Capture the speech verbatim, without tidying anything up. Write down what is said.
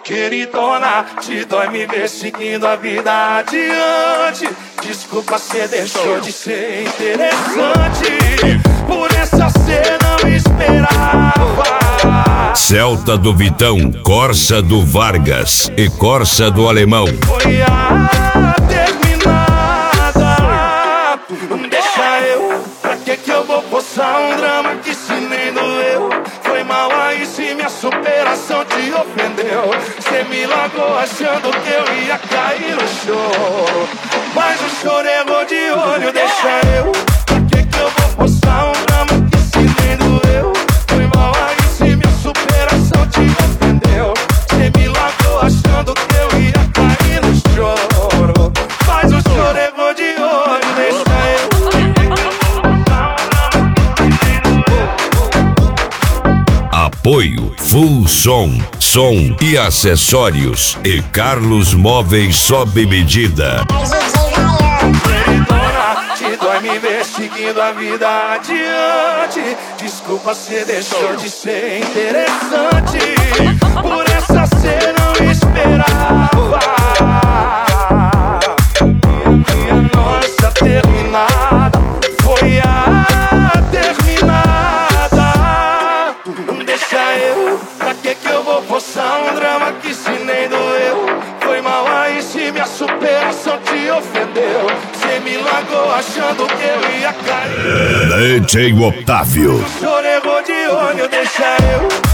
Queridona, te dói me ver seguindo a vida adiante. Desculpa, cê deixou de ser interessante. Por essa cê não esperava. Celta do Vitão, Corsa do Vargas e Corsa do Alemão. Foi a terminada. Deixa eu, pra que que eu vou forçar um drama que se nem doeu? Foi mal aí se minha superação te ofendeu. Cê me largou achando que eu ia cair no choro, mas o choro errou de olho. Deixa eu, pra que que eu vou forçar um drama que se nem doeu? Foi mal aí se minha superação te ofendeu. Cê me largou achando que eu ia cair no choro, mas o choro errou de olho. Deixa eu. Apoio Full Som, som e acessórios e Carlos Móveis sob medida. Te dói me ver seguindo a vida adiante. Desculpa, cê deixou de ser interessante. Por essa cê não esperava. Minha nossa terminada foi a terminada. Deixa eu, pra que que eu vou forçar um drama que se nem doeu? Foi mal aí se minha superação te ofendeu. Cê me largou achando que eu ia cair. D J Otávio. O choro errou de olho, deixa eu.